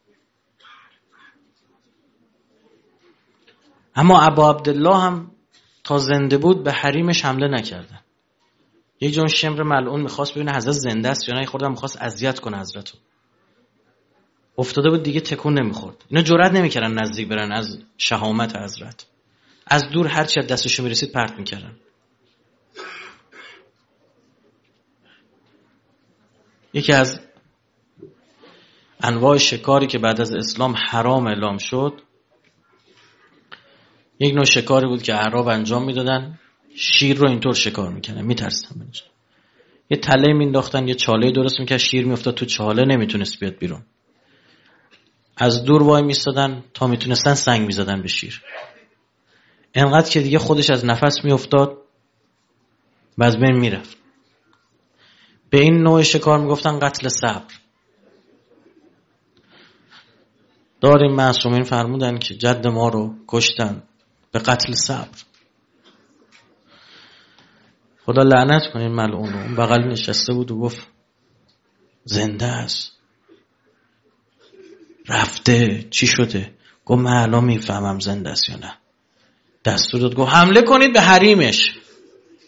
اما ابا عبدالله هم تا زنده بود به حریمش حمله نکردن. یک جون شمر ملعون میخواست ببینه حضرت زنده است یا نه، خودم میخواست اذیت کنه حضرتو. افتاده بود دیگه تکون نمیخورد. اینا جرئت نمیکردن نزدیک برن از شهامت حضرت. از دور هر چی دستشون میرسید پرت میکردن. یکی از انواع شکاری که بعد از اسلام حرام اعلام شد، یک نوع شکاری بود که اعراب انجام میدادن. شیر رو اینطور شکار میکنن، میترسن بنش. یه تله مینداختن، یه چاله درست میکرد، شیر میافتاد تو چاله، نمیتونست بیاد بیرون. از دور وای میستادن تا میتونستن سنگ میزدن به شیر. انقدر که دیگه خودش از نفس میافتاد و از بین میرفت. به این نوع شکار میگفتن قتل صبر. داریم معصومین فرمودن که جد ما رو کشتن به قتل صبر. خدا لعنت کنه این ملعون رو. اون بغل نشسته بود و گفت زنده است. رفته چی شده؟ گفت من الان میفهمم زنده است یا نه. دستور داد گفت حمله کنید به حریمش.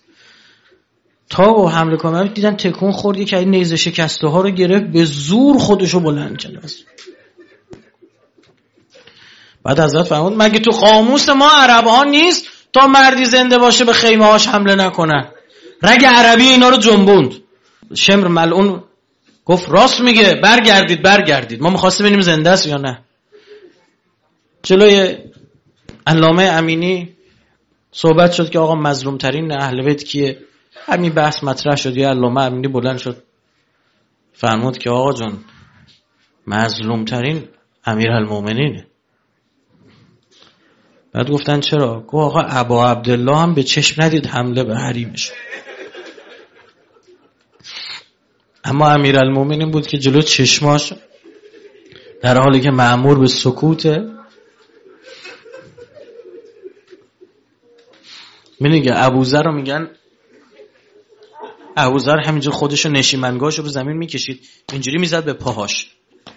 تا با حمله کنه دیدن تکون خورد، که این نیزه شکسته ها رو گرفت، به زور خودشو بلند کرد. بعد حضرت فرمود مگه تو قاموس ما عرب ها نیست تا مردی زنده باشه به خیمه هاش حمله نکنه؟ رگ عربی اینا رو جنبوند. شمر ملعون گفت راست میگه، برگردید، ما می‌خواستیم ببینیم زنده است یا نه. جلوی علامه امینی صحبت شد که آقا مظلوم ترین اهل بیت کیه؟ همین بحث مطرح شد. یا علامه امینی بلند شد فرمود که آقا جان مظلوم ترین امیرالمومنینه. بعد گفتن چرا؟ گفت آقا ابا عبدالله هم به چشم ندید حمله به حریمش، اما امیرالمومنین بود که جلو چشماش در حالی که مأمور به سکوته میگه ابوذر رو میگن ابوذر همینجور خودشو نشیمنگاهش رو زمین میکشید اینجوری میزد به پاهاش،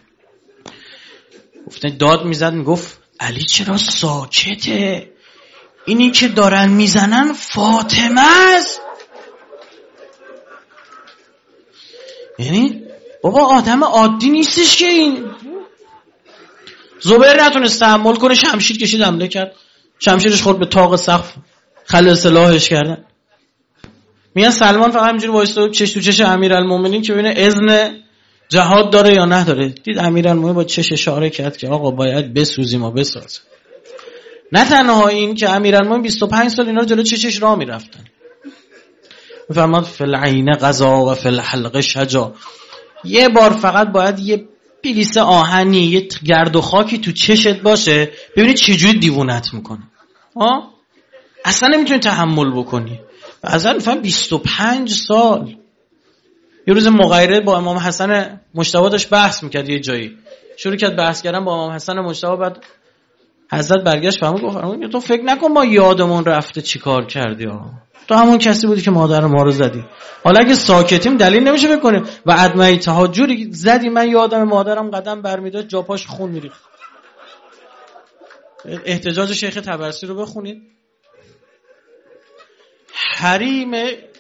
گفتن داد میزد میگفت علی چرا ساکته؟ اینی که دارن میزنن فاطمه است. یعنی بابا آدم عادی نیستش که این. زبیر نتونست تحمل کنه، شمشیر کشید حمله کرد، شمشیرش خورد به طاق سقف، خلع سلاحش کردن. میگن سلمان فقط همینجوری وایساد چش تو چش امیرالمومنین که ببینه اذن جهاد داره یا نداره. دید امیرالمومنین با چش اشاره کرد که آقا باید بسوزیم و بساز. نه تنها این که امیرالمومنین 25 سال اینا رو جلو چشش راه میرفتن. میفرماد فل عین قضا و فل حلق شجا. یه بار فقط باید یه پیلیس آهنی، یه گرد و خاکی تو چشت باشه ببینید چجوری دیوونت میکنه. اصلا نمیتونی تحمل بکنی. اصلا میفهم 25 سال. یه روز مغیره با امام حسن مجتبی داشت بحث میکرد، یه جایی شروع کرد بحث کردن با امام حسن مجتبی. بعد حضرت برگشت فرمود گفت تو فکر نکن ما یادمون رفته چی کار کردی تو همون کسی بودی که مادر ما رو زدی. حالا اگه ساکتیم دلیل نمیشه بکنیم و عدم تهاجری زدی. من یادم مادرم قدم برمیداشت جا پاش خون میریخت. احتجاج شیخ طبرسی رو بخونید. حریم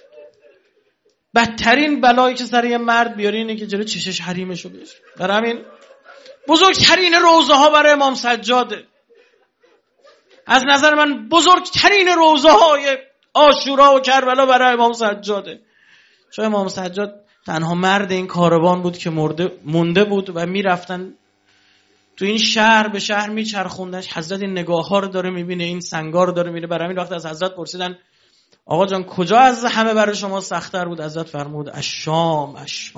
بدترین بلایی که سر یه مرد بیاری اینه که جلو چشش حریمشو بشه. برای همین بزرگترین روزه ها برای امام سجاده. از نظر من بزرگترین روزه های عاشورا و کربلا برای امام سجاده. چون امام سجاد تنها مرد این کاروان بود که مونده بود و میرفتن تو این شهر به شهر میچرخوندش. حضرت این نگاه ها رو داره میبینه، این سنگار رو داره میبینه. برای همین وقت از حضرت پرسیدن آقا جان کجا از همه برای شما سخت‌تر بود؟ حضرت فرمود الشام.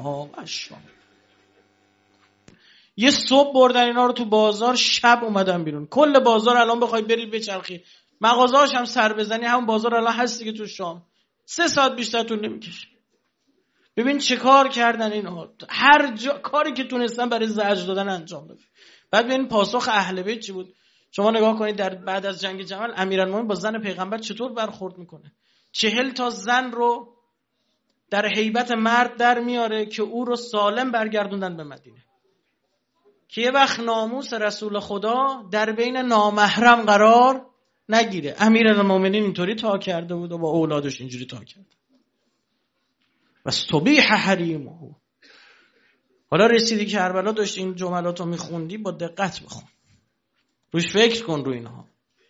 یه صبح بردن اینا رو تو بازار، شب اومدن بیرون. کل بازار الان بخوای برید بچرخی مغازه‌هاش هم سر بزنی همون بازار الان هستی که تو شام 3 ساعت بیشتر طول نمیکشه. ببین چه کار کردن اینا. هر کاری که تونستن برای زجر دادن انجام دادن. بعد ببین پاسخ اهل بیت چی بود. شما نگاه کنید در بعد از جنگ جمل امیرالمومنین با زن پیغمبر چطور برخورد میکنه. 40 تا زن رو در هیبت مرد در میاره که او رو سالم برگردوندن به مدینه، که یه وقت ناموس رسول خدا در بین نامحرم قرار نگیره. امیرالمومنین اینطوری تا کرده بود و با اولادش اینجوری تا کرد. و استبیح حریمه. حالا رسیدی کربلا داشت این جملاتو میخوندی، با دقت بخون، روش فکر کن روی اینها.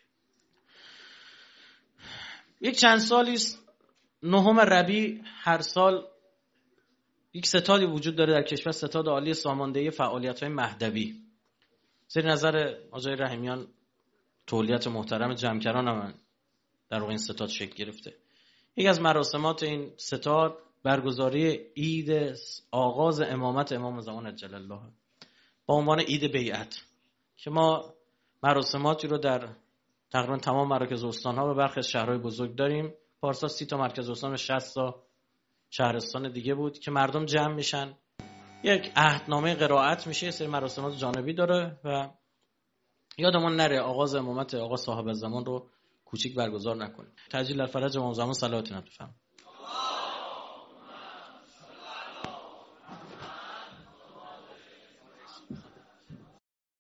یک چند سالی است 9 ربیع هر سال یک ستادی وجود داره در کشور، ستاد عالی ساماندهی فعالیت‌های مهدوی. زیر نظر آقای رحیمیان تولیت محترم جمکران هم در واقع این ستاد شکل گرفته. یکی از مراسمات این ستاد برگزاری عید آغاز امامت امام زمان عجل الله با عنوان عید بیعت، که ما مراسماتی رو در تقریبا تمام مراکز استان‌ها و برخی از شهرهای بزرگ داریم. پارسال 30 تا مرکز استان و 60 تا شهرستان دیگه بود که مردم جمع میشن، یک عهدنامه قرائت میشه، سری مراسمات جانبی داره و یادمون نره آغاز امامت آقا صاحب الزمان رو کوچیک برگزار نکنیم. تجلیل الفرج امام زمان صلوات بفرمایید.